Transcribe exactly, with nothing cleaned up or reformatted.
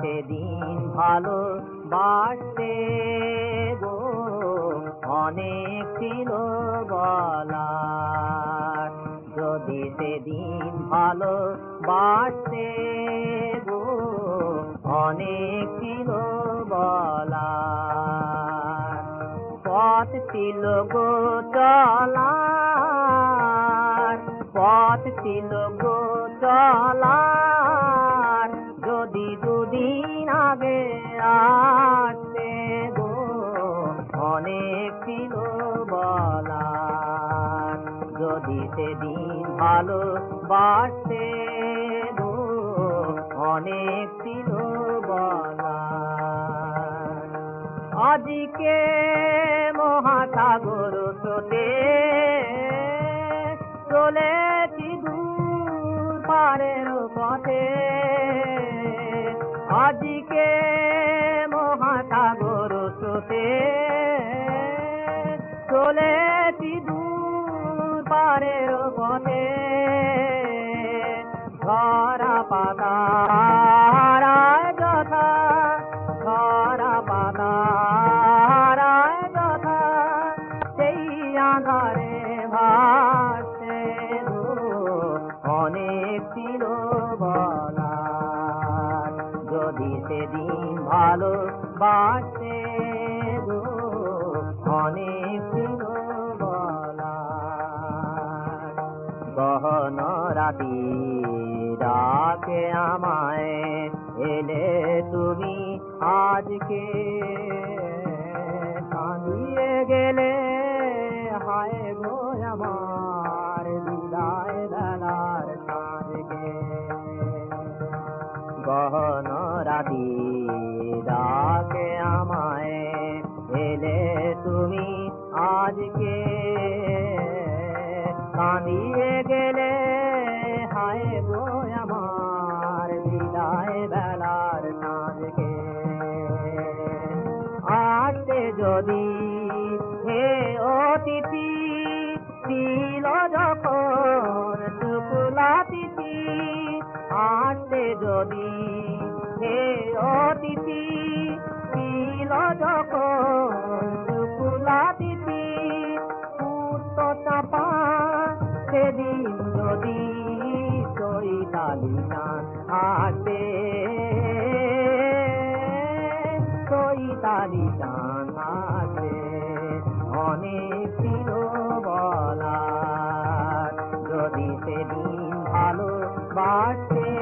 সেদিন ভালো বাসতে গো অনেক ছিল বলার, যদি সেদিন ভালো বাসতে গো অনেক ছিল বলার। পথ ছিল গো চলার, পথ ছিল গো চলার, যদি দুদিন আগে আসতে গো অনেক ছিল বলার, যদি সেদিন ভালো বাসতে গো অনেক ছিল বলার। আজকে মহাসাগর স্রোতে চলেছি দূর পারের পথে, আজকে মহাসাগর স্রোতে চলেছি দূর পারের পথে, ধরা পাতার যথা, ধরা পাতার যথা, সেই আধারে ভাসতে গো অনেক ছিল বলার, যদি সেদিন ভালো বাসতে গো অনেক ছিল বলার। গহন রাতি ডাকে আমায়, এলে তুমি আজকে, কাঁদিয়ে গেলে হায় গো আমার বিদায় বেলার সাঁঝকে। গহন রাতি ডাকে আমায়, এলে তুমি আজকে, কাঁদিয়ে গেলে হায় গো আমার বিদায় বেলার সাঁঝকে। আসতে যদি হে অতিথি ছিল যখন শুক্লা তিথি, আসতে যদি হে অতিথি ছিল যখন শুক্লা তিথি, পুত্র চাপা সেদিন যদি চৈতালি চাঁদ আসে, চৈতালি চাঁদ আসে অনেক ছিল বলার, যদি সেদিন ভালো বাসতে